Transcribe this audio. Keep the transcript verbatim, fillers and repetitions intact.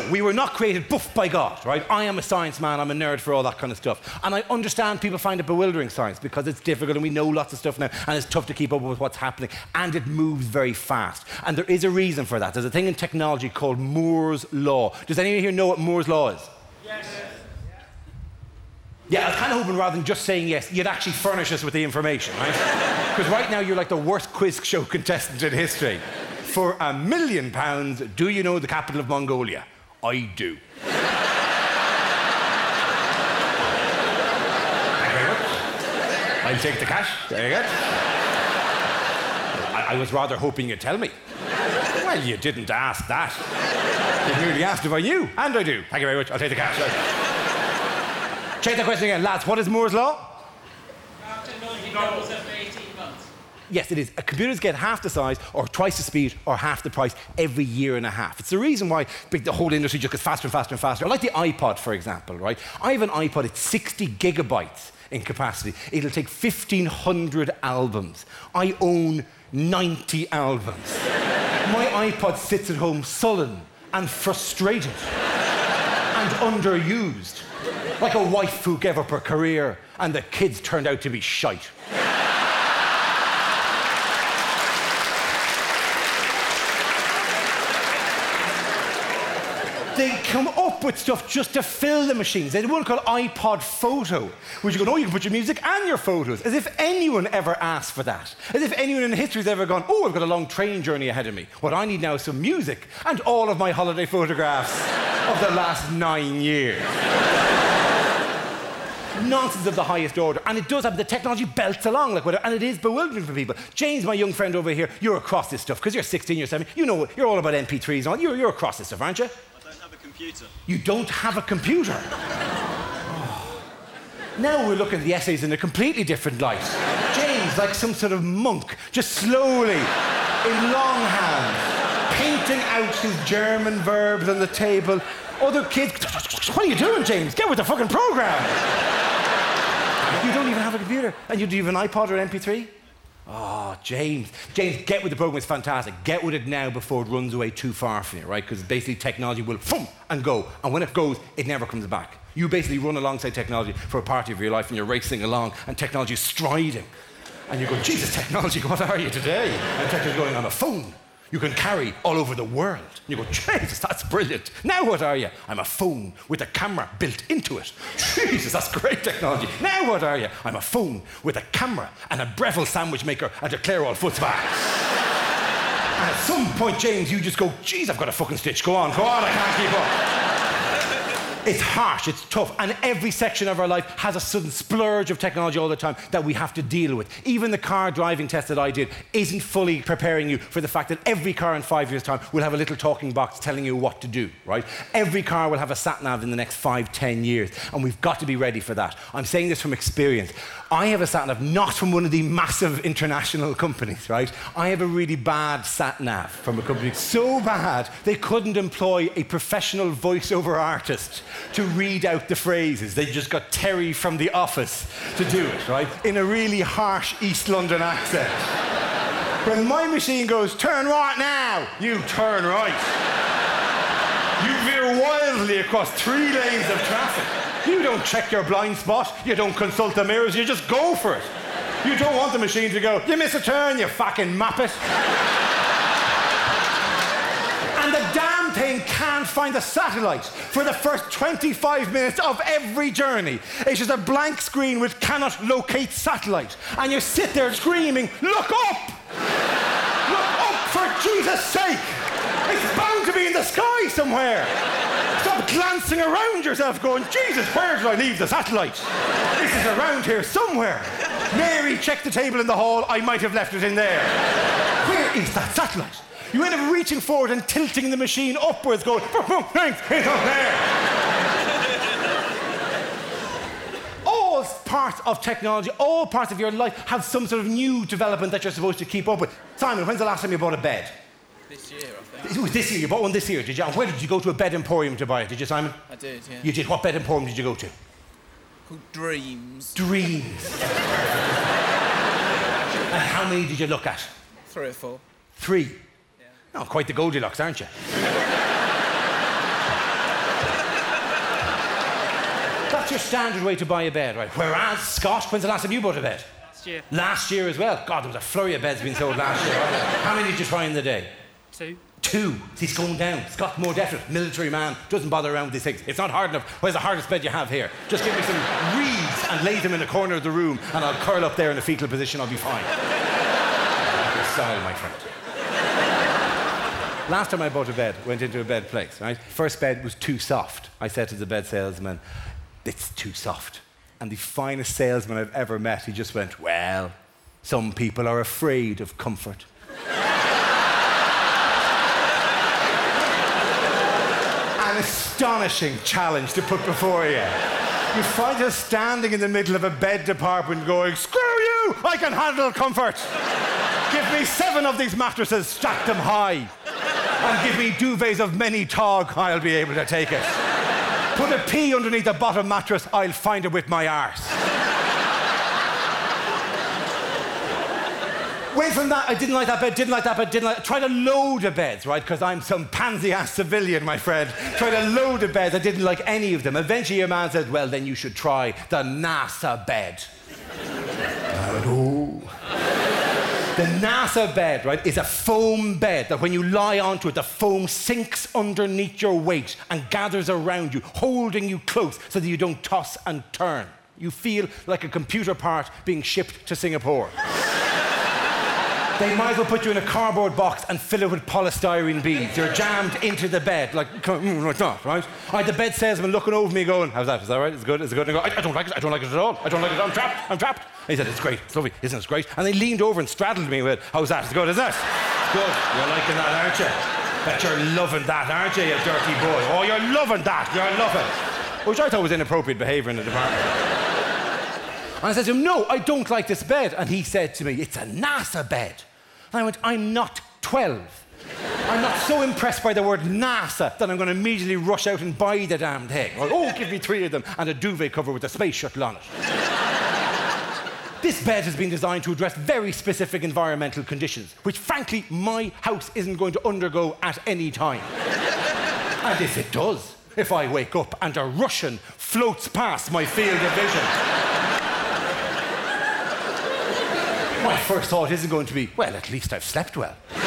we were not created buff by God, right? I am a science man, I'm a nerd for all that kind of stuff. And I understand people find it bewildering, science, because it's difficult and we know lots of stuff now and it's tough to keep up with what's happening and it moves very fast. And there is a reason for that. There's a thing in technology called Moore's Law. Does anyone here know what Moore's Law is? Yes. Yeah, I was kind of hoping rather than just saying yes, you'd actually furnish us with the information, right? Because right now you're like the worst quiz show contestant in history. For a million pounds, do you know the capital of Mongolia? I do. Thank you very much. I'll take the cash. There you go. I, I was rather hoping you'd tell me. Well, you didn't ask that. You merely asked if I knew, and I do. Thank you very much. I'll take the cash. Check the question again, lads. What is Moore's Law? After ninety dollars every eighteen months. Yes, it is. Computers get half the size, or twice the speed, or half the price every year and a half. It's the reason why the whole industry just gets faster and faster and faster. Like the iPod, for example, right? I have an iPod, it's sixty gigabytes in capacity. It'll take fifteen hundred albums. I own ninety albums. My iPod sits at home sullen and frustrated and underused. Like a wife who gave up her career and the kids turned out to be shite. They come up with stuff just to fill the machines. They have one called iPod Photo, which you go, oh, you can put your music and your photos. As if anyone ever asked for that. As if anyone in history has ever gone, oh, I've got a long train journey ahead of me. What I need now is some music and all of my holiday photographs of the last nine years. Nonsense of the highest order. And it does have, the technology belts along, like whatever, and it is bewildering for people. James, my young friend over here, you're across this stuff, because you're sixteen, you're seventeen, you know, you're all about M P threes and all. You're, you're across this stuff, aren't you? I don't have a computer. You don't have a computer? Oh. Now we're looking at the essays in a completely different light. James, like some sort of monk, just slowly, in longhand, painting out his German verbs on the table. Other kids, what are you doing, James? Get with the fucking program. You don't even have a computer. And you do you have an iPod or an M P three? Oh, James. James, get with the program. It's fantastic. Get with it now before it runs away too far from you, right? Because basically technology will boom and go. And when it goes, it never comes back. You basically run alongside technology for a part of your life and you're racing along and technology is striding. And you go, Jesus, technology, what are you today? And technology going on a phone. You can carry all over the world. You go, Jesus, that's brilliant. Now what are you? I'm a phone with a camera built into it. Jesus, that's great technology. Now what are you? I'm a phone with a camera and a Breville sandwich maker and a Clairol foot's back. And at some point, James, you just go, geez, I've got a fucking stitch. Go on, go on, I can't keep up. It's harsh, it's tough, and every section of our life has a sudden splurge of technology all the time that we have to deal with. Even the car driving test that I did isn't fully preparing you for the fact that every car in five years' time will have a little talking box telling you what to do, right? Every car will have a sat-nav in the next five, ten years, and we've got to be ready for that. I'm saying this from experience. I have a sat-nav not from one of the massive international companies, right? I have a really bad sat-nav from a company so bad they couldn't employ a professional voiceover artist to read out the phrases. They just got Terry from The Office to do it, right? In a really harsh East London accent. When my machine goes, turn right now, you turn right. You veer wildly across three lanes of traffic. You don't check your blind spot, you don't consult the mirrors, you just go for it. You don't want the machine to go, you miss a turn, you fucking muppet. And the damn thing can't find the satellite for the first twenty-five minutes of every journey. It's just a blank screen with cannot locate satellite. And you sit there screaming, look up! Look up for Jesus' sake! It's bound to be in the sky somewhere! Stop glancing around yourself going, Jesus, where did I leave the satellite? This is around here somewhere. Mary, check the table in the hall, I might have left it in there. Where is that satellite? You end up reaching forward and tilting the machine upwards, going, thanks, it's up there. All parts of technology, all parts of your life have some sort of new development that you're supposed to keep up with. Simon, when's the last time you bought a bed? This year, I think. It was this year. You bought one this year, did you? And where did you go to a bed emporium to buy it? Did you, Simon? I did, yeah. You did. What bed emporium did you go to? Called Dreams. Dreams. And how many did you look at? Three or four. Three. Yeah. Oh, quite the Goldilocks, aren't you? your standard way to buy a bed, right? Whereas, Scott, when's the last time you bought a bed? Last year. Last year as well. God, there was a flurry of beds being sold last year. Wasn't there? How many did you try in the day? Two. Two. He's going down. Scott's more definite. Military man. Doesn't bother around with these things. It's not hard enough. Where's the hardest bed you have here? Just give me some reeds and lay them in a corner of the room and I'll curl up there in a fetal position. I'll be fine. Your style, my friend. Last time I bought a bed, went into a bed place, right? First bed was too soft. I said to the bed salesman, it's too soft. And the finest salesman I've ever met, he just went, well, some people are afraid of comfort. An astonishing challenge to put before you. You find us standing in the middle of a bed department going, screw you, I can handle comfort. Give me seven of these mattresses, stack them high. And give me duvets of many tog, I'll be able to take it. Put a pea underneath the bottom mattress, I'll find it with my arse. Went from that, I didn't like that bed, didn't like that bed, didn't like... Tried a load of beds, right? Because I'm some pansy-ass civilian, my friend. Tried a load of beds, I didn't like any of them. Eventually your man said, well, then you should try the NASA bed. I went, oh... The NASA bed, right, is a foam bed that when you lie onto it, the foam sinks underneath your weight and gathers around you, holding you close so that you don't toss and turn. You feel like a computer part being shipped to Singapore. They might as well put you in a cardboard box and fill it with polystyrene beads. You're jammed into the bed, like, mm, like that, right? I had the bed salesman looking over me going, how's that? Is that right? Is it good? Is it good? And I go, I, I don't like it. I don't like it at all. I don't like it. I'm trapped. I'm trapped. And he said, it's great. It's lovely. Isn't it great? And they leaned over and straddled me with, how's that? Is it good? Is that? It's good. You're liking that, aren't you? Bet you're loving that, aren't you, you dirty boy? Oh, you're loving that. You're loving it. Which I thought was inappropriate behaviour in the department. And I said to him, no, I don't like this bed. And he said to me, it's a NASA bed. And I went, I'm not twelve. I'm not so impressed by the word NASA that I'm going to immediately rush out and buy the damn thing. Or, oh, give me three of them and a duvet cover with a space shuttle on it. This bed has been designed to address very specific environmental conditions, which, frankly, my house isn't going to undergo at any time. And if it does, if I wake up and a Russian floats past my field of vision, my first thought isn't going to be, well, at least I've slept well.